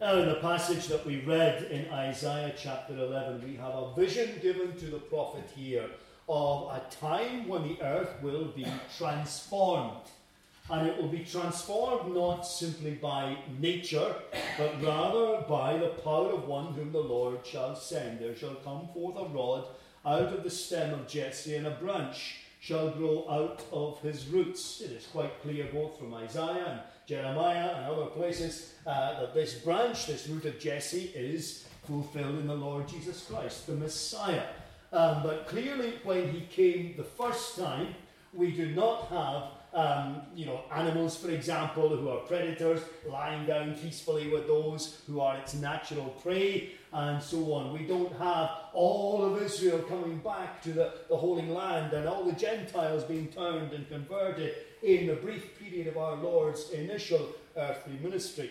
Now, in the passage that we read in Isaiah chapter 11, we have a vision given to the prophet here of a time when the earth will be transformed. And it will be transformed not simply by nature, but rather by the power of one whom the Lord shall send. There shall come forth a rod out of the stem of Jesse, and a branch shall grow out of his roots. It is quite clear both from Isaiah and Jeremiah and other places that this branch, this root of Jesse, is fulfilled in the Lord Jesus Christ, the Messiah. But clearly when he came the first time, we do not have animals, for example, who are predators, lying down peacefully with those who are its natural prey, and so on. We don't have all of Israel coming back to the Holy Land and all the Gentiles being turned and converted in the brief period of our Lord's initial earthly ministry.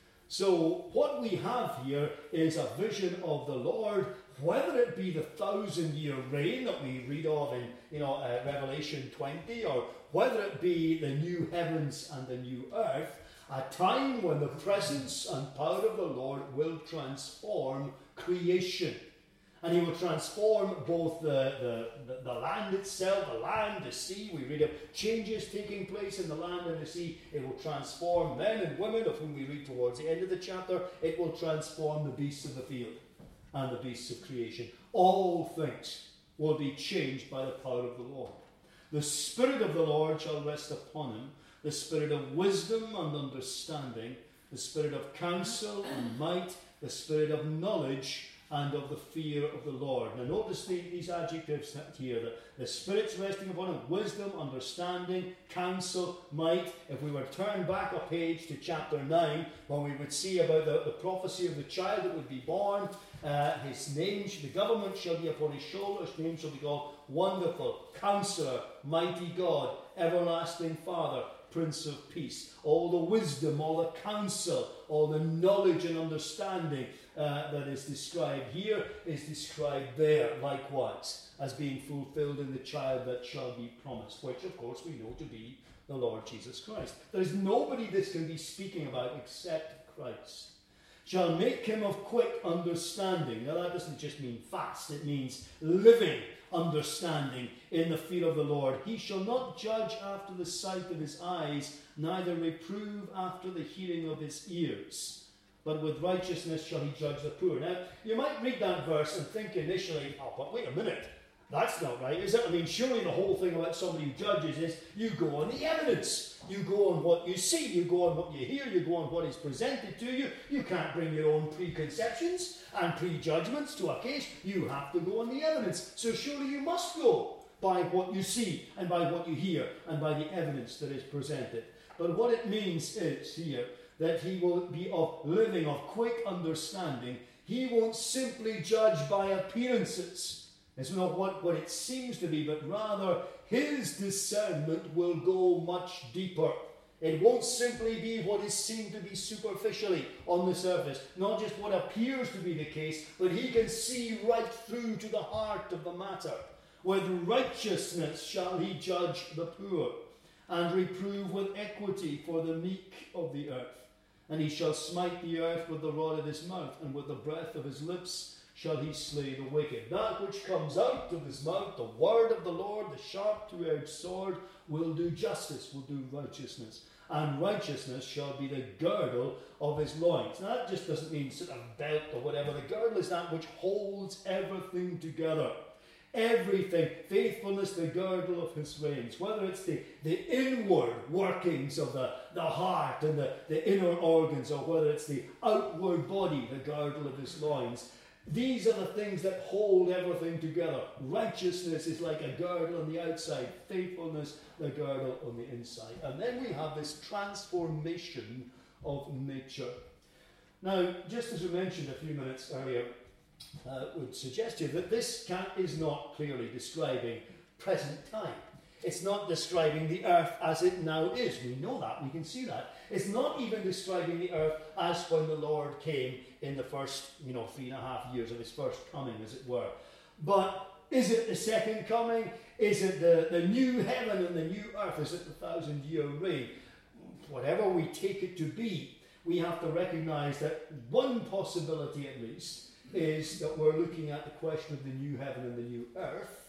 So what we have here is a vision of the Lord, whether it be the 1,000-year reign that we read of in Revelation 20, or whether it be the new heavens and the new earth, a time when the presence and power of the Lord will transform creation. And he will transform both the land itself, the land, the sea. We read of changes taking place in the land and the sea. It will transform men and women, of whom we read towards the end of the chapter. It will transform the beasts of the field and the beasts of creation. All things will be changed by the power of the Lord. The Spirit of the Lord shall rest upon him, the Spirit of wisdom and understanding, the Spirit of counsel and might, the Spirit of knowledge and of the fear of the Lord. Now notice these adjectives here. The Spirit's resting upon him: wisdom, understanding, counsel, might. If we were to turn back a page to chapter 9, when we would see about the prophecy of the child that would be born, his name, the government shall be upon his shoulders. His name shall be called Wonderful, Counselor, Mighty God, Everlasting Father, Prince of Peace. All the wisdom, all the counsel, all the knowledge and understanding that is described here is described there likewise as being fulfilled in the child that shall be promised, which of course we know to be the Lord Jesus Christ. There is nobody this can be speaking about except Christ. Shall make him of quick understanding. Now that doesn't just mean fast, it means living understanding in the fear of the Lord. He shall not judge after the sight of his eyes, neither reprove after the hearing of his ears, but with righteousness shall he judge the poor. Now, you might read that verse and think initially, oh, but wait a minute, that's not right, is it? I mean, surely the whole thing about somebody who judges is you go on the evidence. You go on what you see, you go on what you hear, you go on what is presented to you. You can't bring your own preconceptions and prejudgments to a case. You have to go on the evidence. So surely you must go by what you see and by what you hear and by the evidence that is presented. But what it means is here that he will be of living, of quick understanding. He won't simply judge by appearances. It's not what it seems to be, but rather his discernment will go much deeper. It won't simply be what is seen to be superficially on the surface, not just what appears to be the case, but he can see right through to the heart of the matter. With righteousness shall he judge the poor, and reprove with equity for the meek of the earth. And he shall smite the earth with the rod of his mouth, and with the breath of his lips shall he slay the wicked. That which comes out of his mouth, the word of the Lord, the sharp two-edged sword, will do justice, will do righteousness. And righteousness shall be the girdle of his loins. Now that just doesn't mean sort of belt or whatever. The girdle is that which holds everything together. Everything. Faithfulness, the girdle of his reins. Whether it's the inward workings of the heart and the inner organs, or whether it's the outward body, the girdle of his loins. These are the things that hold everything together. Righteousness is like a girdle on the outside. Faithfulness, the girdle on the inside. And then we have this transformation of nature. Now, just as we mentioned a few minutes earlier, would suggest to you that this is not clearly describing present time. It's not describing the earth as it now is. We know that. We can see that. It's not even describing the earth as when the Lord came in the first, 3.5 years of his first coming, as it were. But is it the second coming? Is it the new heaven and the new earth? Is it the 1,000-year reign? Whatever we take it to be, we have to recognize that one possibility at least is that we're looking at the question of the new heaven and the new earth.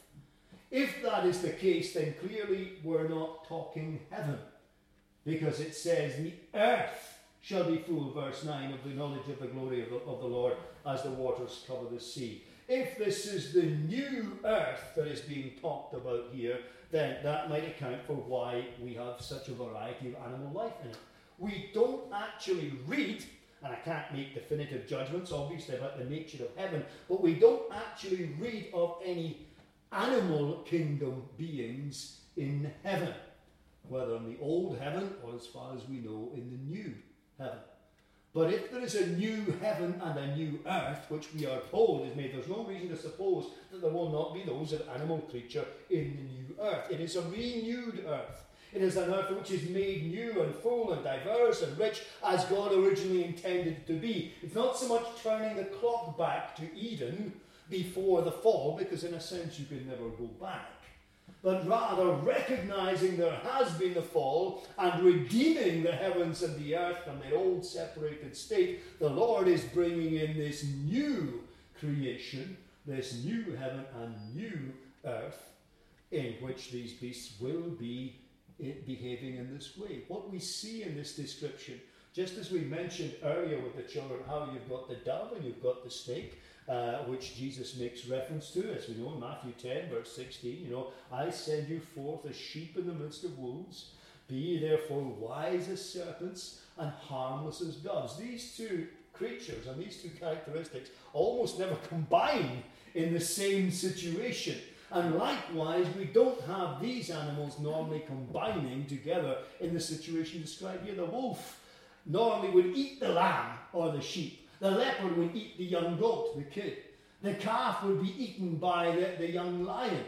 If that is the case, then clearly we're not talking heaven, because it says the earth shall be full, verse 9, of the knowledge of the glory of the Lord as the waters cover the sea. If this is the new earth that is being talked about here, then that might account for why we have such a variety of animal life in it. We don't actually read, and I can't make definitive judgments obviously about the nature of heaven, but we don't actually read of any animal kingdom beings in heaven, whether in the old heaven or, as far as we know, in the new heaven. But if there is a new heaven and a new earth, which we are told is made, there's no reason to suppose that there will not be those of animal creature in the new earth. It is a renewed earth. It is an earth which is made new and full and diverse and rich as God originally intended it to be. It's not so much turning the clock back to Eden before the fall, because in a sense you can never go back, but rather recognizing there has been the fall and redeeming the heavens and the earth from their old separated state. The Lord is bringing in this new creation, this new heaven and new earth, in which these beasts will be behaving in this way. What we see in this description, just as we mentioned earlier with the children, how you've got the dove and you've got the snake, which Jesus makes reference to, as we know in Matthew 10, verse 16, I send you forth as sheep in the midst of wolves. Be ye therefore wise as serpents and harmless as doves. These two creatures and these two characteristics almost never combine in the same situation. And likewise, we don't have these animals normally combining together in the situation described here. The wolf normally would eat the lamb or the sheep. The leopard would eat the young goat, the kid. The calf would be eaten by the young lion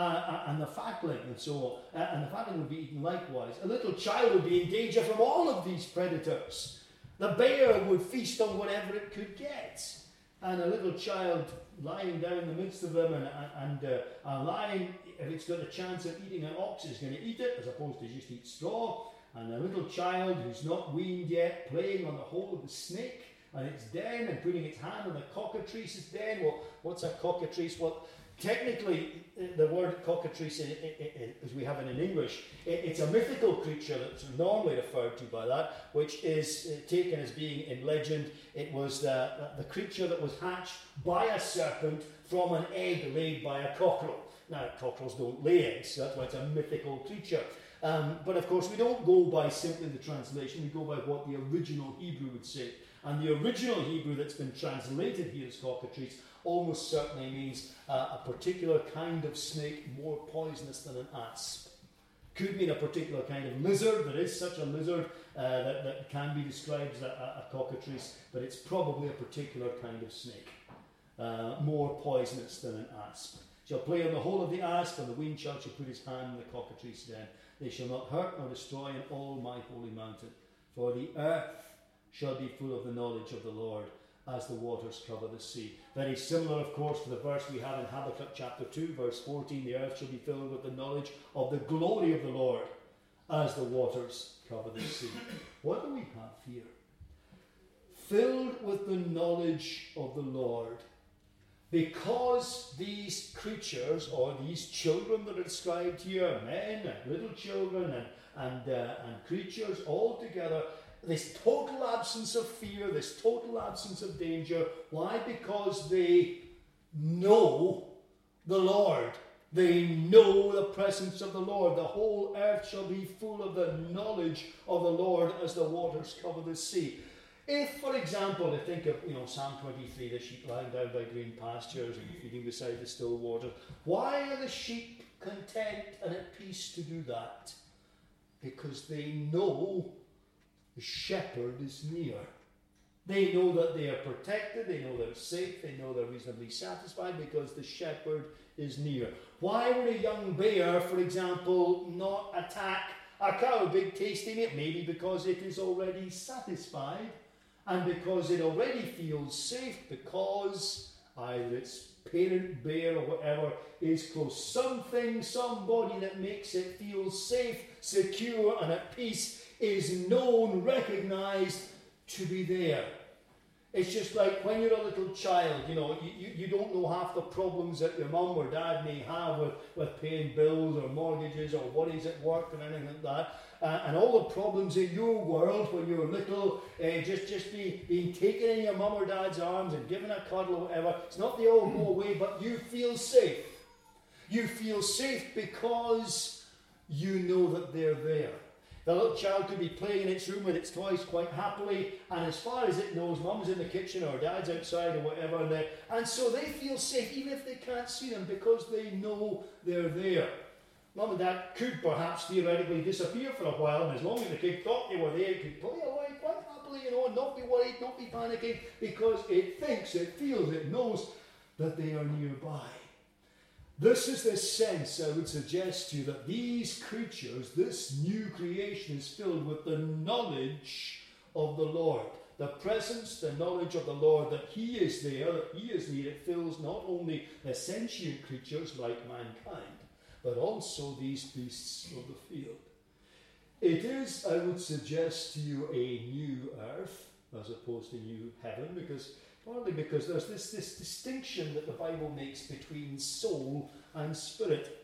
and the fatling and so on. And the fatling would be eaten likewise. A little child would be in danger from all of these predators. The bear would feast on whatever it could get. And a little child lying down in the midst of them, and a lion, if it's got a chance of eating an ox, is going to eat it as opposed to just eat straw. And a little child who's not weaned yet, playing on the hole of the snake and its den and putting its hand on the cockatrice's den. Well, what's a cockatrice? Well, technically, the word cockatrice, as we have it in English, it's a mythical creature that's normally referred to by that, which is taken as being in legend. It was the creature that was hatched by a serpent from an egg laid by a cockerel. Now, cockerels don't lay eggs, so that's why it's a mythical creature. But of course, we don't go by simply the translation, we go by what the original Hebrew would say. And the original Hebrew that's been translated here as cockatrice almost certainly means a particular kind of snake more poisonous than an asp. Could mean a particular kind of lizard. There is such a lizard that can be described as a cockatrice, but it's probably a particular kind of snake, more poisonous than an asp. Shall play on the hole of the asp, and the weaned child shall put his hand in the cockatrice den. They shall not hurt nor destroy in all my holy mountain, for the earth shall be full of the knowledge of the Lord as the waters cover the sea. Very similar, of course, to the verse we have in Habakkuk chapter 2, verse 14. The earth shall be filled with the knowledge of the glory of the Lord as the waters cover the sea. What do we have here? Filled with the knowledge of the Lord. Because these creatures, or these children that are described here, men and little children and creatures all together, this total absence of fear, this total absence of danger. Why? Because they know the Lord. They know the presence of the Lord. The whole earth shall be full of the knowledge of the Lord as the waters cover the sea. If, for example, I think of Psalm 23, the sheep lying down by green pastures and feeding beside the still waters, why are the sheep content and at peace to do that? Because they know the shepherd is near. They know that they are protected, they know they're safe, they know they're reasonably satisfied because the shepherd is near. Why would a young bear, for example, not attack a cow, big tasty meat? Maybe because it is already satisfied and because it already feels safe, because either its parent bear or whatever is close. Something, somebody that makes it feel safe, secure and at peace is known, recognized, to be there. It's just like when you're a little child, you don't know half the problems that your mum or dad may have with paying bills or mortgages or worries at work and anything like that. And all the problems in your world when you were little, just being taken in your mum or dad's arms and given a cuddle or whatever. It's not they all go away, but you feel safe. You feel safe because you know that they're there. The little child could be playing in its room with its toys quite happily, and as far as it knows, mum's in the kitchen or dad's outside or whatever, and so they feel safe even if they can't see them because they know they're there. Mum and dad could perhaps theoretically disappear for a while, and as long as the kid thought they were there, it could play away quite happily, and not be worried, not be panicking, because it thinks, it feels, it knows that they are nearby. This is the sense, I would suggest to you, that these creatures, this new creation, is filled with the knowledge of the Lord. The presence, the knowledge of the Lord, that He is there, that He is near. It fills not only the sentient creatures like mankind, but also these beasts of the field. It is, I would suggest to you, a new earth, as opposed to new heaven, partly because there's this distinction that the Bible makes between soul and spirit.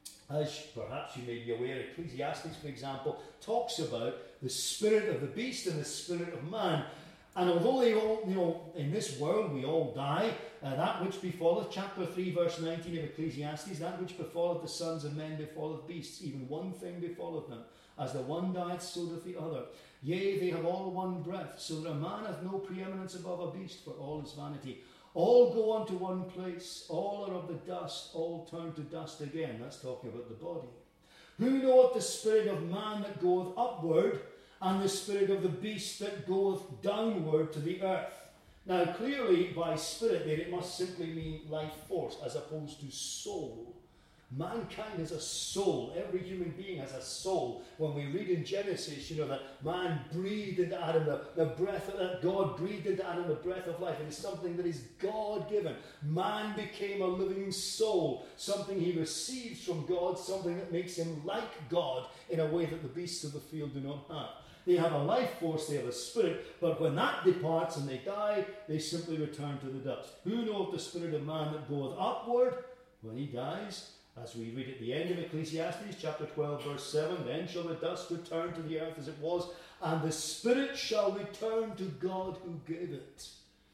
As perhaps you may be aware, Ecclesiastes, for example, talks about the spirit of the beast and the spirit of man. And although they all, in this world we all die, that which befalleth, chapter 3, verse 19 of Ecclesiastes, that which befalleth the sons of men befalleth beasts, even one thing befalleth them. As the one dieth, so doth the other. Yea, they have all one breath, so that a man hath no preeminence above a beast, for all is vanity. All go unto one place, all are of the dust, all turn to dust again. That's talking about the body. Who knoweth the spirit of man that goeth upward, and the spirit of the beast that goeth downward to the earth? Now, clearly, by spirit there, it must simply mean life force, as opposed to soul. Mankind has a soul. Every human being has a soul. When we read in Genesis, that man breathed into Adam the breath, that God breathed into Adam the breath of life. It is something that is God-given. Man became a living soul, something he receives from God, something that makes him like God in a way that the beasts of the field do not have. They have a life force, they have a spirit, but when that departs and they die, they simply return to the dust. Who knoweth the spirit of man that goeth upward when he dies? As we read at the end of Ecclesiastes, chapter 12, verse 7, then shall the dust return to the earth as it was, and the spirit shall return to God who gave it.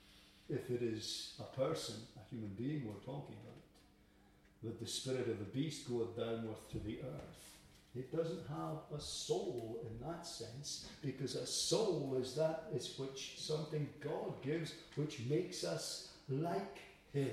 If it is a person, a human being we're talking about, that the spirit of the beast goeth downward to the earth. It doesn't have a soul in that sense, because a soul is which something God gives, which makes us like Him.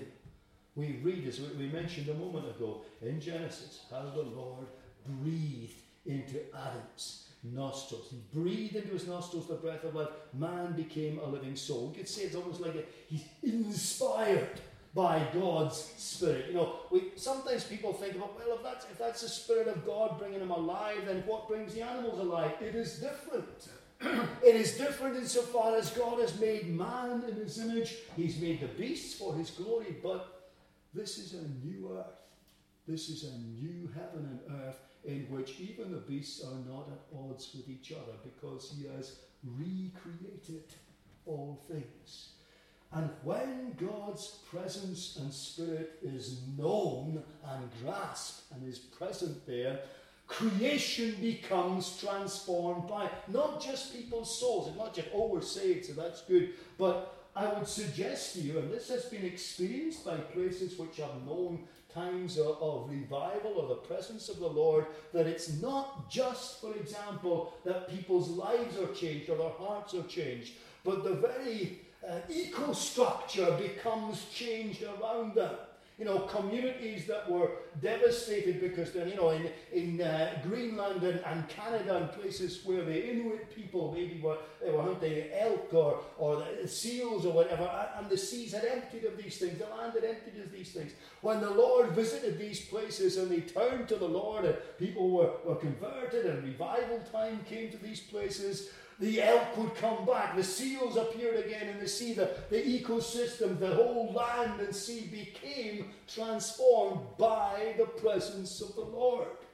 We read, as we mentioned a moment ago, in Genesis, how the Lord breathed into Adam's nostrils. He breathed into his nostrils the breath of life. Man became a living soul. You could say it's almost like he's inspired by God's Spirit. Sometimes people think about, well, if that's the Spirit of God bringing him alive, then what brings the animals alive? It is different. It is different insofar as God has made man in His image. He's made the beasts for His glory, but this is a new earth. This is a new heaven and earth in which even the beasts are not at odds with each other, because He has recreated all things. And when God's presence and spirit is known and grasped and is present there, creation becomes transformed by not just people's souls. It's not just, we're saved, so that's good, but I would suggest to you, and this has been experienced by places which have known times of revival or the presence of the Lord, that it's not just, for example, that people's lives are changed or their hearts are changed, but the very ecostructure becomes changed around them. Communities that were devastated because they're, in Greenland and Canada and places where the Inuit people maybe they were hunting elk or the seals or whatever, and the seas had emptied of these things, the land had emptied of these things. When the Lord visited these places and they turned to the Lord and people were converted and revival time came to these places, the elk would come back, the seals appeared again in the sea, the ecosystem, the whole land and sea became transformed by the presence of the Lord.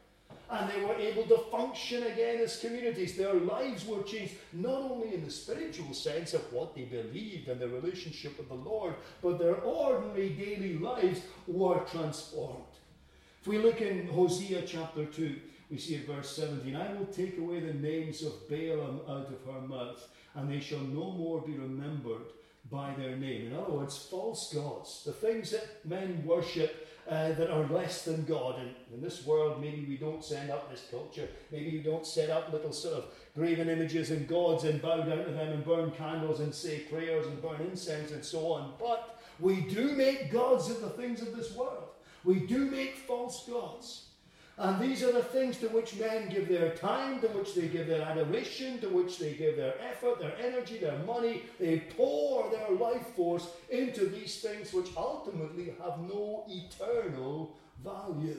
and they were able to function again as communities. Their lives were changed, not only in the spiritual sense of what they believed and their relationship with the Lord, but their ordinary daily lives were transformed. If we look in Hosea chapter 2, we see at verse 17, I will take away the names of Balaam out of her mouth, and they shall no more be remembered by their name. In other words, false gods, the things that men worship that are less than God. And in this world, maybe we don't send up this culture. Maybe we don't set up little sort of graven images and gods and bow down to them and burn candles and say prayers and burn incense and so on. But we do make gods of the things of this world. We do make false gods. And these are the things to which men give their time, to which they give their adoration, to which they give their effort, their energy, their money. They pour their life force into these things which ultimately have no eternal value.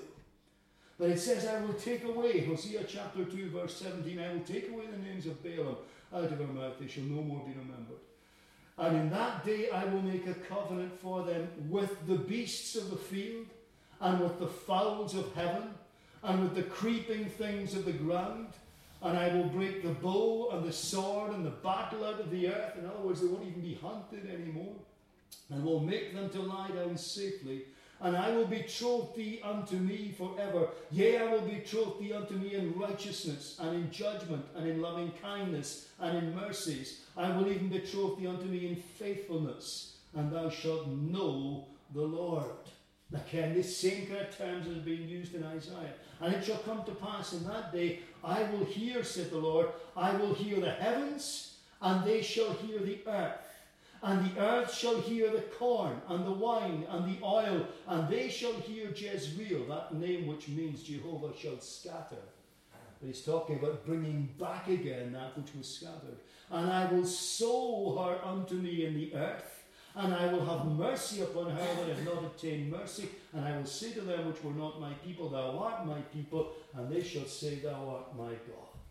But it says, I will take away, Hosea chapter 2, verse 17, I will take away the names of Balaam out of her mouth. They shall no more be remembered. And in that day I will make a covenant for them with the beasts of the field, and with the fowls of heaven, and with the creeping things of the ground, and I will break the bow and the sword and the battle out of the earth. In other words, they won't even be hunted anymore. And will make them to lie down safely. And I will betroth thee unto me forever. Yea, I will betroth thee unto me in righteousness, and in judgment, and in loving kindness, and in mercies. I will even betroth thee unto me in faithfulness, and thou shalt know the Lord. Again, this same kind of terms is being used in Isaiah. And it shall come to pass in that day, I will hear, saith the Lord, I will hear the heavens, and they shall hear the earth. And the earth shall hear the corn, and the wine, and the oil, and they shall hear Jezreel, that name which means Jehovah shall scatter. But he's talking about bringing back again that which was scattered. And I will sow her unto me in the earth, and I will have mercy upon her that have not obtained mercy. And I will say to them which were not my people, thou art my people, and they shall say, thou art my God.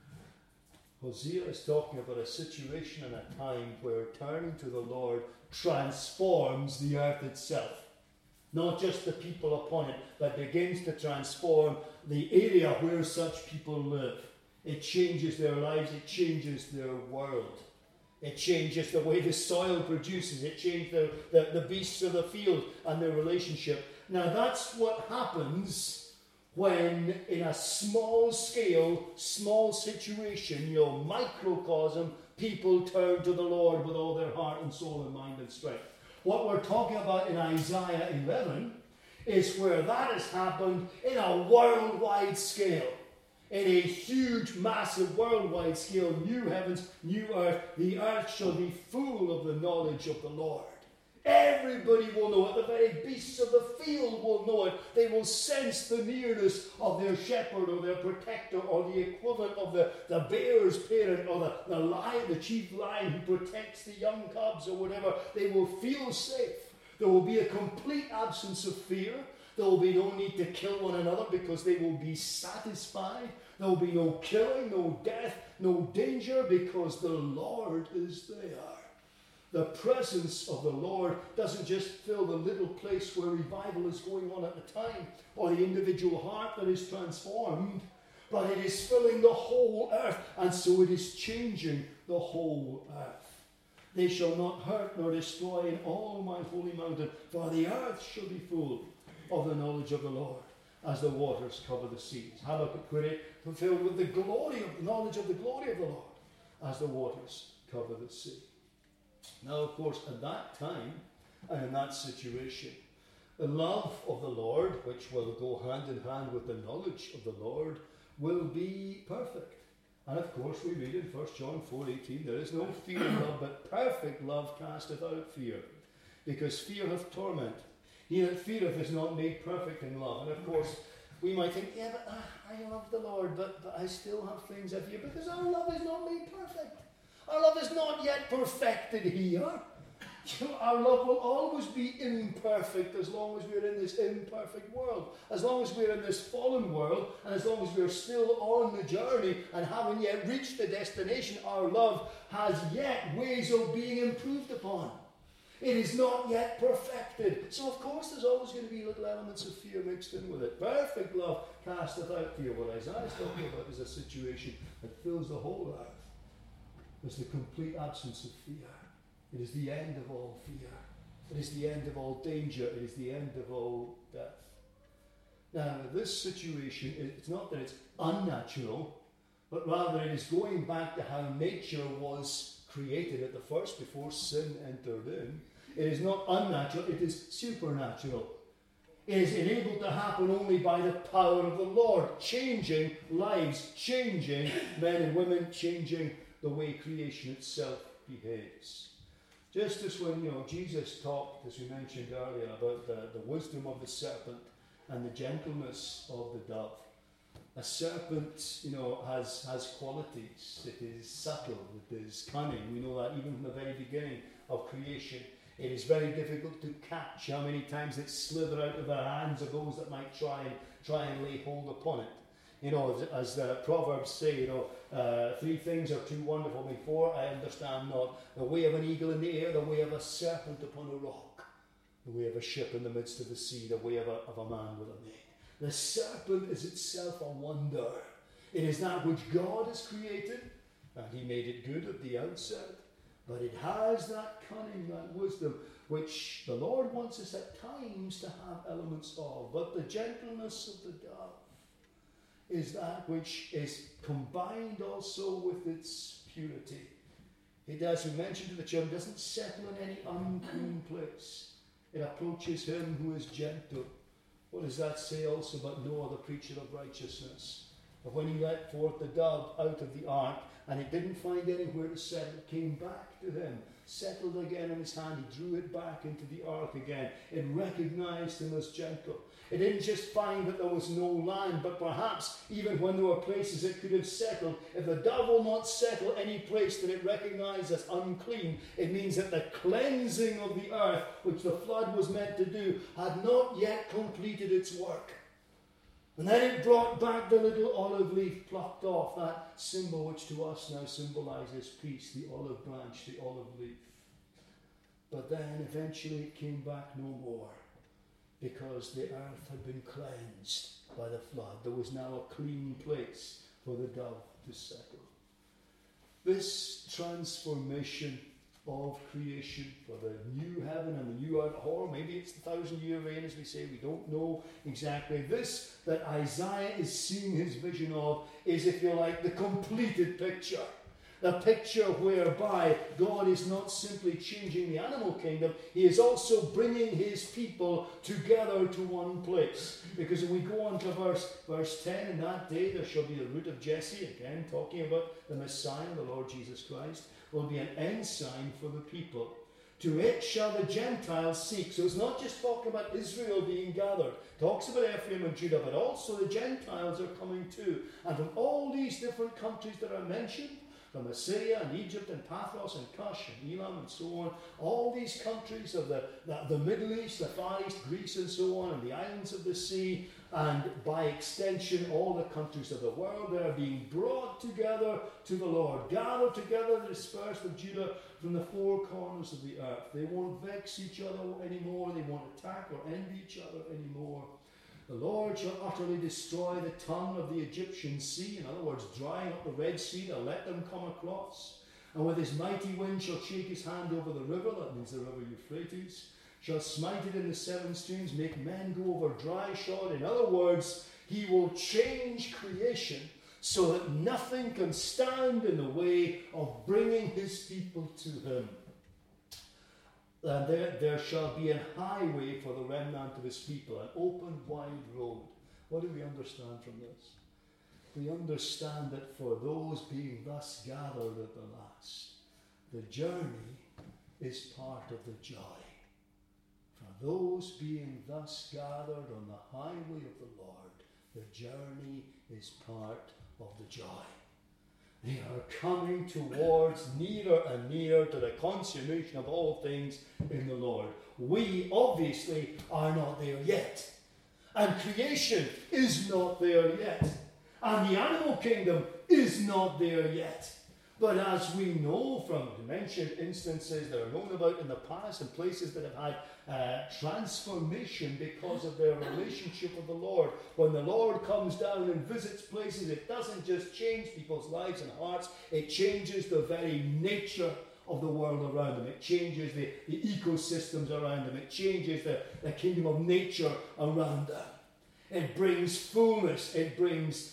Hosea is talking about a situation and a time where turning to the Lord transforms the earth itself. Not just the people upon it, but begins to transform the area where such people live. It changes their lives, it changes their world. It changes the way the soil produces. It changes the beasts of the field and their relationship. Now that's what happens when in a small scale, small situation, your microcosm, people turn to the Lord with all their heart and soul and mind and strength. What we're talking about in Isaiah 11 is where that has happened in a worldwide scale. In a huge, massive, worldwide scale, new heavens, new earth, the earth shall be full of the knowledge of the Lord. Everybody will know it. The very beasts of the field will know it. They will sense the nearness of their shepherd or their protector or the equivalent of the bear's parent or the lion, the chief lion who protects the young cubs or whatever. They will feel safe. There will be a complete absence of fear. There will be no need to kill one another because they will be satisfied. There will be no killing, no death, no danger because the Lord is there. The presence of the Lord doesn't just fill the little place where revival is going on at the time or the individual heart that is transformed, but it is filling the whole earth, and so it is changing the whole earth. They shall not hurt nor destroy in all my holy mountain, for the earth shall be full of the knowledge of the Lord, as the waters cover the seas. Habakkuk put it, fulfilled with the glory of the knowledge of the glory of the Lord, as the waters cover the sea. Now, of course, at that time and in that situation, the love of the Lord, which will go hand in hand with the knowledge of the Lord, will be perfect. And of course, we read in 1 John 4:18, there is no fear in love, but perfect love casteth out fear, because fear hath torment. He that feareth is not made perfect in love. And of course, we might think, yeah, but I love the Lord, but I still have things I fear, because our love is not made perfect. Our love is not yet perfected here. Our love will always be imperfect as long as we're in this imperfect world. As long as we're in this fallen world, and as long as we're still on the journey and haven't yet reached the destination, our love has yet ways of being improved upon. It is not yet perfected. So, of course, there's always going to be little elements of fear mixed in with it. Perfect love casteth out fear. What Isaiah's talking about is a situation that fills the whole earth. There's the complete absence of fear. It is the end of all fear. It is the end of all danger. It is the end of all death. Now, this situation, it's not that it's unnatural, but rather it is going back to how nature was created at the first, before sin entered in. It is not unnatural, it is supernatural. It is enabled to happen only by the power of the Lord, changing lives, changing men and women, changing the way creation itself behaves. Just as when Jesus talked, as we mentioned earlier, about the wisdom of the serpent and the gentleness of the dove. A serpent, has qualities. It is subtle, it is cunning. We know that even from the very beginning of creation. It is very difficult to catch how many times it slithers out of the hands of those that might try and lay hold upon it. As the Proverbs say, three things are too wonderful before I understand not. The way of an eagle in the air, the way of a serpent upon a rock, the way of a ship in the midst of the sea, the way of a man with a maid. The serpent is itself a wonder. It is that which God has created, and he made it good at the outset. But it has that cunning, that wisdom, which the Lord wants us at times to have elements of. But the gentleness of the dove is that which is combined also with its purity. It, as we mentioned to the children, doesn't settle in any unclean place. It approaches him who is gentle. What does that say also about Noah, the preacher of righteousness? Of when he let forth the dove out of the ark, and it didn't find anywhere to settle, it came back to him, settled again in his hand. He drew it back into the ark again. It recognized him as gentle. It didn't just find that there was no land, but perhaps even when there were places it could have settled, if the dove will not settle any place that it recognized as unclean, it means that the cleansing of the earth, which the flood was meant to do, had not yet completed its work. And then it brought back the little olive leaf plucked off, that symbol which to us now symbolizes peace, the olive branch, the olive leaf. But then eventually it came back no more, because the earth had been cleansed by the flood. There was now a clean place for the dove to settle. This transformation of creation for the new heaven and the new earth, or maybe it's the 1,000-year reign, as we say, we don't know exactly. This that Isaiah is seeing his vision of is, if you like, the completed picture. The picture whereby God is not simply changing the animal kingdom, he is also bringing his people together to one place. Because if we go on to verse 10, in that day there shall be the root of Jesse, again talking about the Messiah, the Lord Jesus Christ, will be an ensign for the people. To it shall the Gentiles seek. So it's not just talking about Israel being gathered. It talks about Ephraim and Judah, but also the Gentiles are coming too. And from all these different countries that are mentioned, from Assyria and Egypt and Pathros and Cush and Elam and so on, all these countries of the Middle East, the Far East, Greece and so on, and the islands of the sea, and by extension all the countries of the world, they are being brought together to the Lord, gathered together, dispersed of Judah from the four corners of the earth. They won't vex each other anymore, they won't attack or envy each other anymore. The Lord shall utterly destroy the tongue of the Egyptian sea, in other words, drying up the Red Sea to let them come across. And with his mighty wind shall shake his hand over the river, that means the river Euphrates, shall smite it in the seven streams, make men go over dry shod. In other words, he will change creation so that nothing can stand in the way of bringing his people to him. And there shall be an highway for the remnant of his people, an open, wide road. What do we understand from this? We understand that for those being thus gathered at the last, the journey is part of the joy. For those being thus gathered on the highway of the Lord, the journey is part of the joy. They are coming towards nearer and nearer to the consummation of all things in the Lord. We obviously are not there yet. And creation is not there yet. And the animal kingdom is not there yet. But as we know from mentioned instances that are known about in the past and places that have had transformation because of their relationship with the Lord, when the Lord comes down and visits places, it doesn't just change people's lives and hearts, it changes the very nature of the world around them. It changes the ecosystems around them. It changes the kingdom of nature around them. It brings fullness. It brings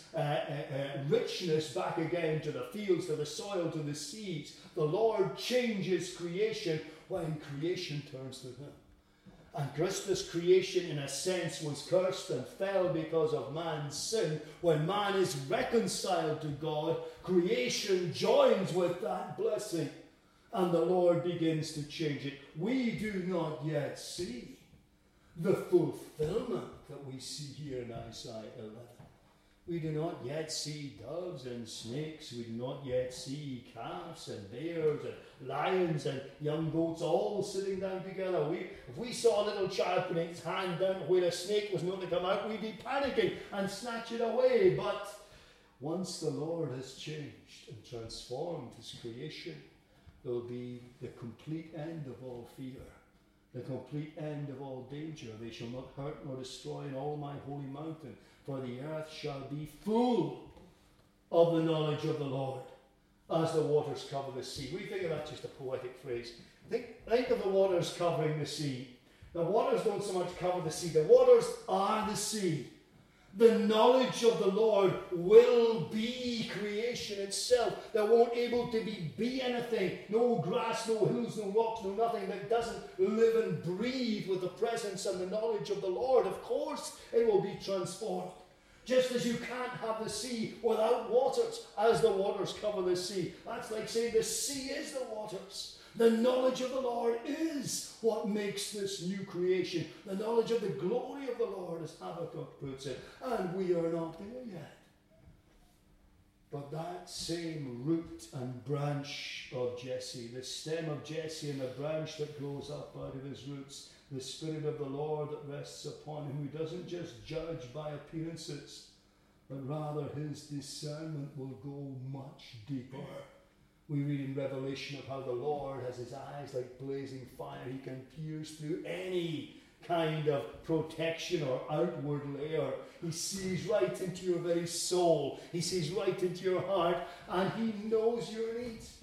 richness back again to the fields, to the soil, to the seeds. The Lord changes creation when creation turns to Him. And Christus' creation, in a sense, was cursed and fell because of man's sin. When man is reconciled to God, creation joins with that blessing, and the Lord begins to change it. We do not yet see the fulfillment that we see here in Isaiah 11. We do not yet see doves and snakes. We do not yet see calves and bears and lions and young goats all sitting down together. If we saw a little child putting his hand down where a snake was known to come out, we'd be panicking and snatch it away. But once the Lord has changed and transformed His creation, there will be the complete end of all fear, the complete end of all danger. They shall not hurt nor destroy in all my holy mountain, for the earth shall be full of the knowledge of the Lord, as the waters cover the sea. We think of that just a poetic phrase. Think of the waters covering the sea. The waters don't so much cover the sea. The waters are the sea. The knowledge of the Lord will be creation itself. There won't able to be anything, no grass, no hills, no rocks, no nothing that doesn't live and breathe with the presence and the knowledge of the Lord. Of course, it will be transformed. Just as you can't have the sea without waters, as the waters cover the sea. That's like saying the sea is the waters. The knowledge of the Lord is what makes this new creation. The knowledge of the glory of the Lord, as Habakkuk puts it. And we are not there yet. But that same root and branch of Jesse, the stem of Jesse and the branch that grows up out of his roots, the Spirit of the Lord that rests upon him, who doesn't just judge by appearances, but rather his discernment will go much deeper. We read in Revelation of how the Lord has his eyes like blazing fire. He can pierce through any kind of protection or outward layer. He sees right into your very soul. He sees right into your heart, and he knows your needs.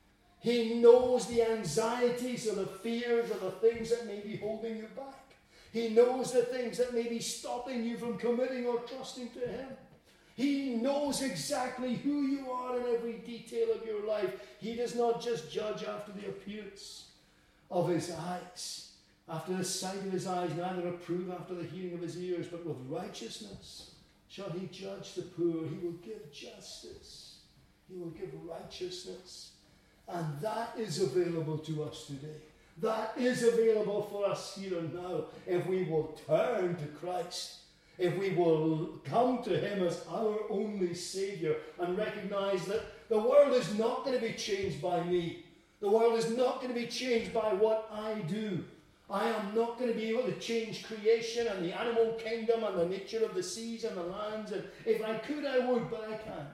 He knows the anxieties or the fears or the things that may be holding you back. He knows the things that may be stopping you from committing or trusting to Him. He knows exactly who you are in every detail of your life. He does not just judge after the appearance of his eyes, after the sight of his eyes, neither approve after the hearing of his ears, but with righteousness shall he judge the poor. He will give justice. He will give righteousness. And that is available to us today. That is available for us here and now if we will turn to Christ. If we will come to Him as our only Saviour and recognize that the world is not going to be changed by me. The world is not going to be changed by what I do. I am not going to be able to change creation and the animal kingdom and the nature of the seas and the lands. And if I could, I would, but I can't.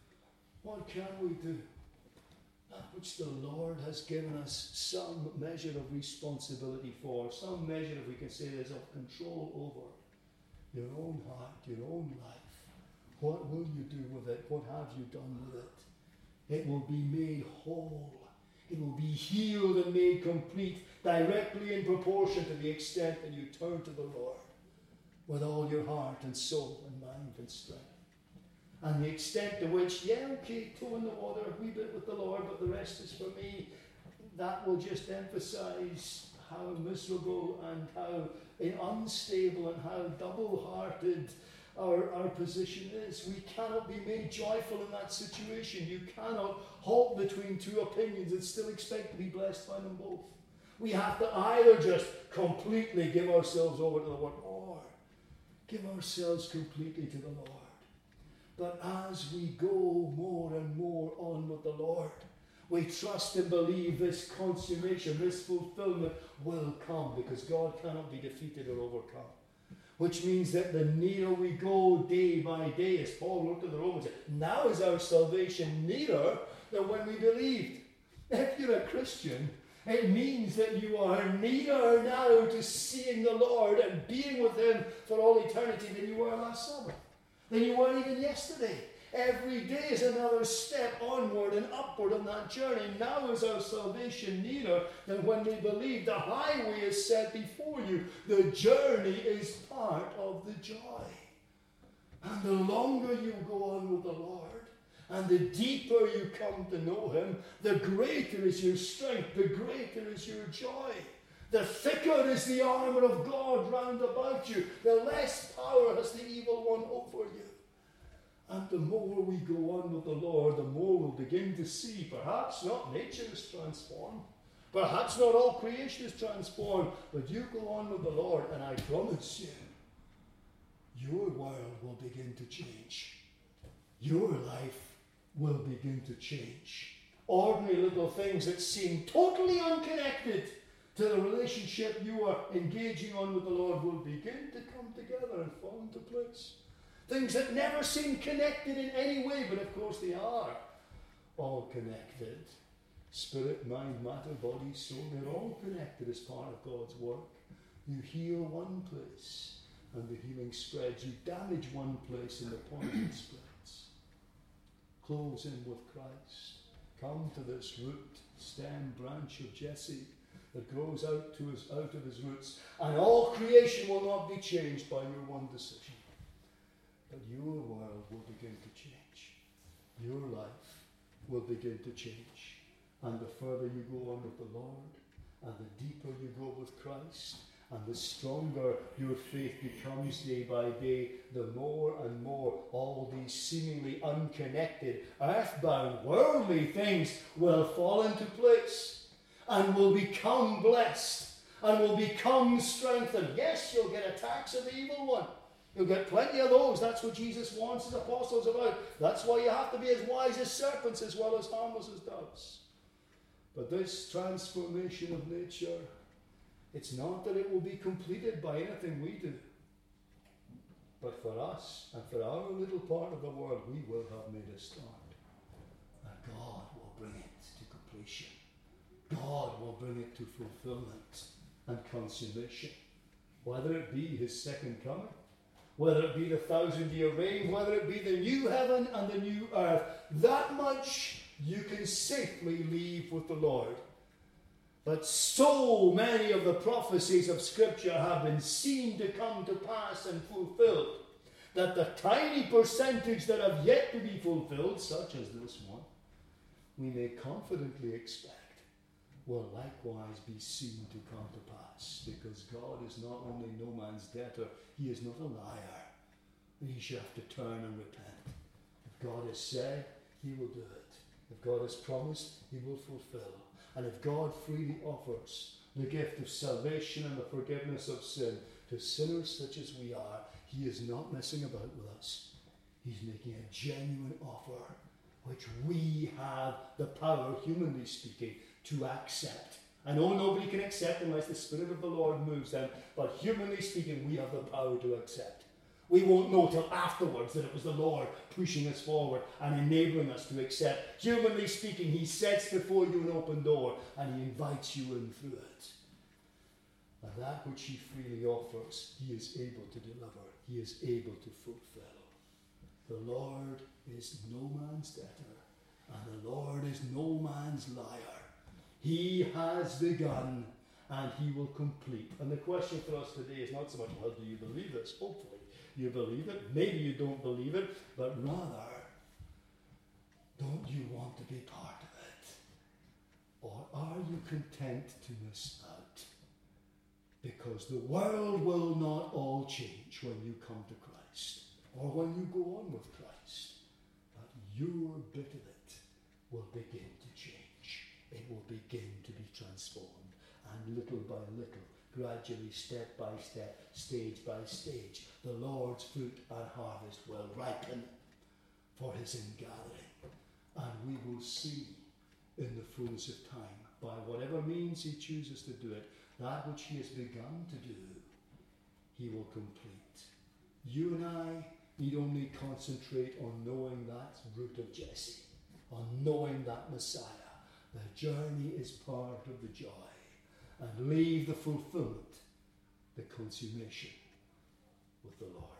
What can we do? That which the Lord has given us some measure of responsibility for, some measure, if we can say this, of control over. Your own heart, your own life. What will you do with it? What have you done with it? It will be made whole. It will be healed and made complete directly in proportion to the extent that you turn to the Lord with all your heart and soul and mind and strength. And the extent to which, toe in the water, a wee bit with the Lord, but the rest is for me, that will just emphasize how miserable and how unstable and how double-hearted our position is. We cannot be made joyful in that situation. You cannot halt between two opinions and still expect to be blessed by them both. We have to either just completely give ourselves over to the Lord or give ourselves completely to the Lord. But as we go more and more on with the Lord, we trust and believe this consummation, this fulfillment will come, because God cannot be defeated or overcome. Which means that the nearer we go day by day, as Paul wrote to the Romans, now is our salvation nearer than when we believed. If you're a Christian, it means that you are nearer now to seeing the Lord and being with Him for all eternity than you were last Sabbath, than you were even yesterday. Every day is another step onward and upward on that journey. Now is our salvation nearer than when we believed. The highway is set before you. The journey is part of the joy. And the longer you go on with the Lord, and the deeper you come to know Him, the greater is your strength, the greater is your joy. The thicker is the armour of God round about you, the less power has the evil one over you. And the more we go on with the Lord, the more we'll begin to see, perhaps not nature is transformed, perhaps not all creation is transformed, but you go on with the Lord, and I promise you, your world will begin to change. Your life will begin to change. Ordinary little things that seem totally unconnected to the relationship you are engaging on with the Lord will begin to come together and fall into place. Things that never seem connected in any way, but of course they are all connected. Spirit, mind, matter, body, soul, they're all connected as part of God's work. You heal one place and the healing spreads. You damage one place and the poison spreads. Close in with Christ. Come to this root, stem, branch of Jesse that grows out of his roots, and all creation will not be changed by your one decision. But your world will begin to change. Your life will begin to change. And the further you go on with the Lord, and the deeper you go with Christ, and the stronger your faith becomes day by day, the more and more all these seemingly unconnected, earthbound, worldly things will fall into place and will become blessed and will become strengthened. Yes, you'll get attacks of the evil one. You'll get plenty of those. That's what Jesus warns his apostles about. That's why you have to be as wise as serpents as well as harmless as doves. But this transformation of nature, it's not that it will be completed by anything we do. But for us and for our little part of the world, we will have made a start. And God will bring it to completion. God will bring it to fulfillment and consummation. Whether it be his second coming, whether it be the 1,000-year reign, whether it be the new heaven and the new earth, that much you can safely leave with the Lord. But so many of the prophecies of Scripture have been seen to come to pass and fulfilled, that the tiny percentage that have yet to be fulfilled, such as this one, we may confidently expect will likewise be seen to come to pass, because God is not only no man's debtor, he is not a liar. He shall have to turn and repent. If God has said, he will do it. If God has promised, he will fulfill. And if God freely offers the gift of salvation and the forgiveness of sin to sinners such as we are, he is not messing about with us. He's making a genuine offer, which we have the power, humanly speaking, to accept. I know nobody can accept unless the Spirit of the Lord moves them, but humanly speaking, we have the power to accept. We won't know till afterwards that it was the Lord pushing us forward and enabling us to accept. Humanly speaking, he sets before you an open door and he invites you in through it. And that which he freely offers, he is able to deliver. He is able to fulfill. The Lord is no man's debtor, and the Lord is no man's liar. He has begun and he will complete. And the question for us today is not so much, well, do you believe this? Hopefully you believe it. Maybe you don't believe it, but rather, don't you want to be part of it? Or are you content to miss out? Because the world will not all change when you come to Christ or when you go on with Christ. But your bit of it will begin to change. It will begin to be transformed. And little by little, gradually, step by step, stage by stage, the Lord's fruit and harvest will ripen for his ingathering. And we will see in the fullness of time, by whatever means he chooses to do it, that which he has begun to do, he will complete. You and I need only concentrate on knowing that root of Jesse. on knowing that Messiah. The journey is part of the joy. And leave the fulfillment, the consummation with the Lord.